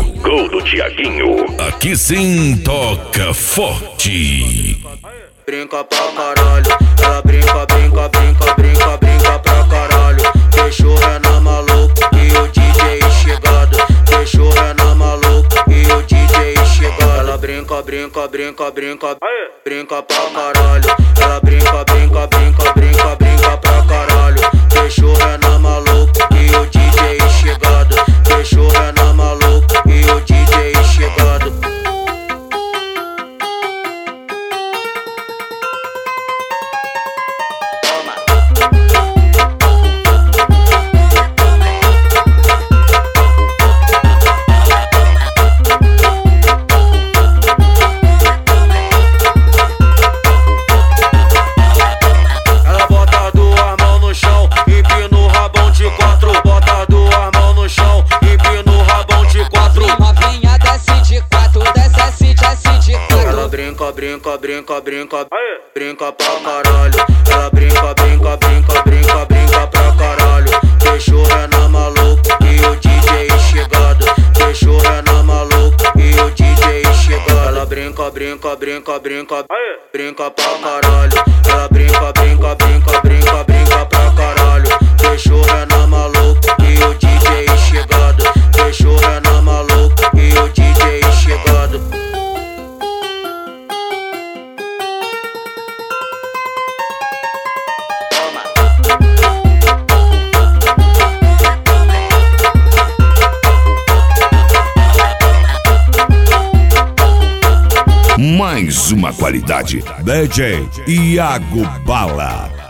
Gol do Tiaguinho. Aqui sim toca forte. Brinca pra caralho, ela brinca, brinca, brinca, brinca, brinca pra caralho. Deixou Renan maluco e o DJ chegado. Deixou Renan maluco e o DJ chegado. Ela brinca, brinca, brinca, brinca, brinca pra caralho. Ela brinca, brinca, brinca, brinca, brinca pra caralho. Deixou Renan maluco e o DJ chegado. Deixou Renan maluco e o DJ chegado. Brinca, brinca, brinca, brinca pra caralho. Ela brinca, brinca, brinca, brinca, brinca pra caralho. Deixou Renan maluco e o DJ chegado. Deixou Renan maluco e o DJ chegado. Ela brinca, brinca, brinca, brinca, brinca pra caralho. Ela brinca, brinca, brinca, brinca, brinca pra caralho. Deixou Renan maluco e o DJ chegado. Deixou Renan maluco e o DJ chegado. Mais uma qualidade. DJ Iago Bala.